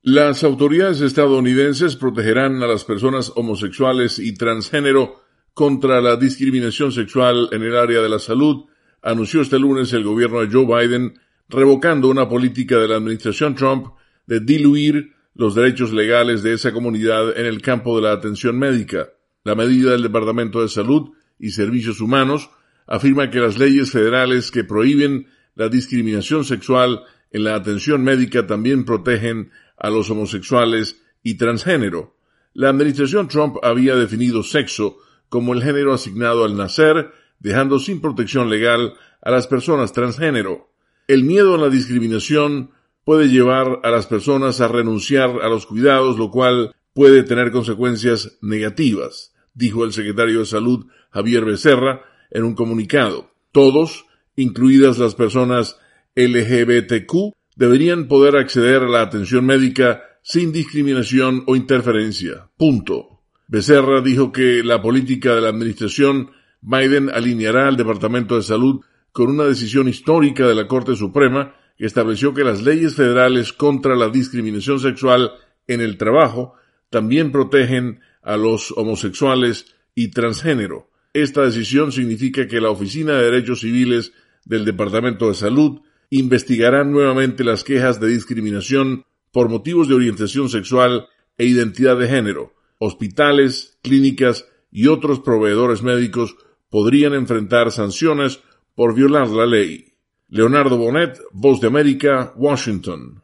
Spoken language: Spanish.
Las autoridades estadounidenses protegerán a las personas homosexuales y transgénero contra la discriminación sexual en el área de la salud, anunció este lunes el gobierno de Joe Biden, revocando una política de la administración Trump de diluir los derechos legales de esa comunidad en el campo de la atención médica. La medida del Departamento de Salud y Servicios Humanos afirma que las leyes federales que prohíben la discriminación sexual en la atención médica también protegen a los homosexuales y transgénero. La administración Trump había definido sexo como el género asignado al nacer, dejando sin protección legal a las personas transgénero. El miedo a la discriminación puede llevar a las personas a renunciar a los cuidados, lo cual puede tener consecuencias negativas, dijo el secretario de Salud Xavier Becerra en un comunicado. Todos, incluidas las personas LGBTQ, deberían poder acceder a la atención médica sin discriminación o interferencia. Punto. Becerra dijo que la política de la administración Biden alineará al Departamento de Salud con una decisión histórica de la Corte Suprema que estableció que las leyes federales contra la discriminación sexual en el trabajo también protegen a los homosexuales y transgénero. Esta decisión significa que la Oficina de Derechos Civiles del Departamento de Salud investigará nuevamente las quejas de discriminación por motivos de orientación sexual e identidad de género. Hospitales, clínicas y otros proveedores médicos podrían enfrentar sanciones por violar la ley. Leonardo Bonet, Voz de América, Washington.